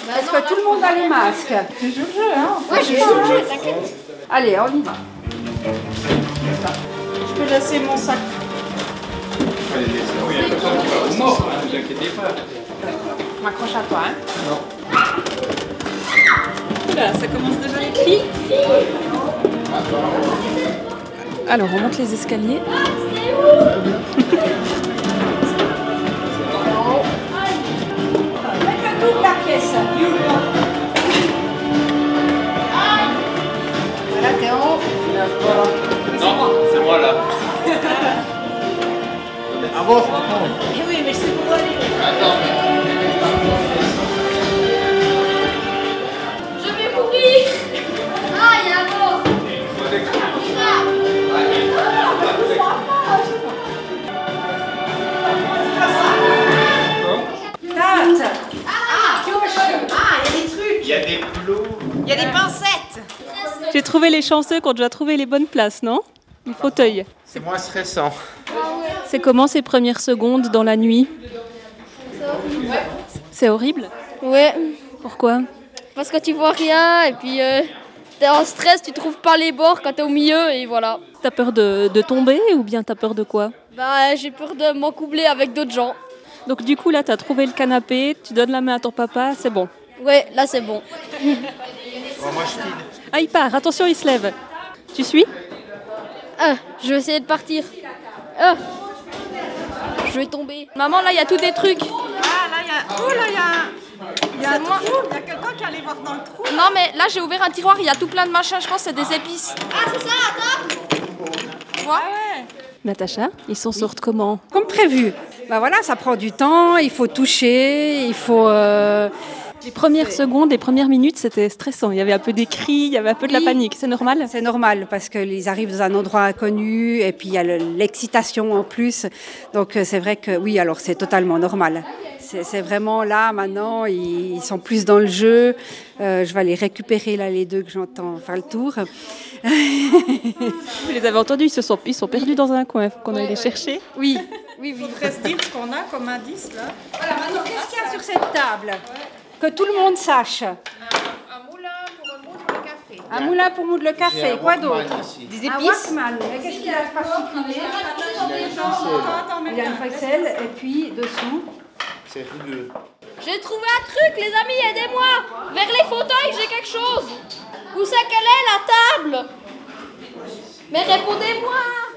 Est-ce que tout le monde a les masques? Tu joues le jeu, hein? Ouais, je joue le jeu, t'inquiète. Allez, on y va. Je peux laisser mon sac. Il y a personne qui va au mort, ne vous inquiétez pas. Je m'accroche à toi, hein. Oula, ça commence déjà les cris. Alors, on monte les escaliers. Faites le tour de la pièce. Voilà, Théo. Non, c'est moi là. Avance, Eh oui, mais c'est pour aller. Je vais mourir. Ah, il y a un mort. Tarte. Il y a des plots. Il y a des pincettes. J'ai trouvé les chanceux qu'on doit trouver les bonnes places, non? Les fauteuils. c'est moins stressant. C'est comment ces premières secondes dans la nuit? C'est horrible? Ouais, Pourquoi? parce que tu vois rien et puis t'es en stress, tu trouves pas les bords quand t'es au milieu et voilà. T'as peur de tomber ou bien t'as peur de quoi? Bah, j'ai peur de m'encoubler avec d'autres gens. Donc du coup là t'as trouvé le canapé, tu donnes la main à ton papa, c'est bon. Ouais, là c'est bon. Bon, moi, je file. Ah il part, attention il se lève. Tu suis? Ah, je vais essayer de partir. Ah, je vais tomber. Maman, là, il y a tous des trucs. Ah, là, il y a... Oh, là, il y a un trou. Il y a quelqu'un qui allait voir dans le trou. Non, mais là, j'ai ouvert un tiroir, il y a tout plein de machins, je pense que c'est des épices. Ah, c'est ça, attends. Tu vois? Natacha, ils s'en sortent comment? Comme prévu. Bah voilà, ça prend du temps, il faut toucher, il faut... Les premières secondes, les premières minutes, c'était stressant. Il y avait un peu des cris, il y avait un peu de la Oui. panique. C'est normal? C'est normal parce qu'ils arrivent dans un endroit inconnu et puis il y a l'excitation en plus. Donc c'est vrai que oui, alors c'est totalement normal. C'est vraiment là maintenant, ils sont plus dans le jeu. Je vais aller récupérer là les deux que j'entends faire le tour. Vous les avez entendus, ils sont perdus dans un coin. Il faut qu'on aille les chercher. Oui, oui, oui. Faudrait se dire ce qu'on a comme indice, là. Voilà, maintenant qu'est-ce qu'il y a sur cette table? Que tout le monde sache. Un moulin pour moudre le café. Un moulin pour moudre le J'ai café, un quoi Walkman d'autre? ici. Des épices. Un Walkman. Mais qu'est-ce qu'il y a de particulier? Il y a une ficelle et puis dessous. C'est rugueux. J'ai trouvé un truc, les amis, aidez-moi. Vers les fauteuils, j'ai quelque chose. Où c'est qu'elle est, la table? Mais répondez-moi.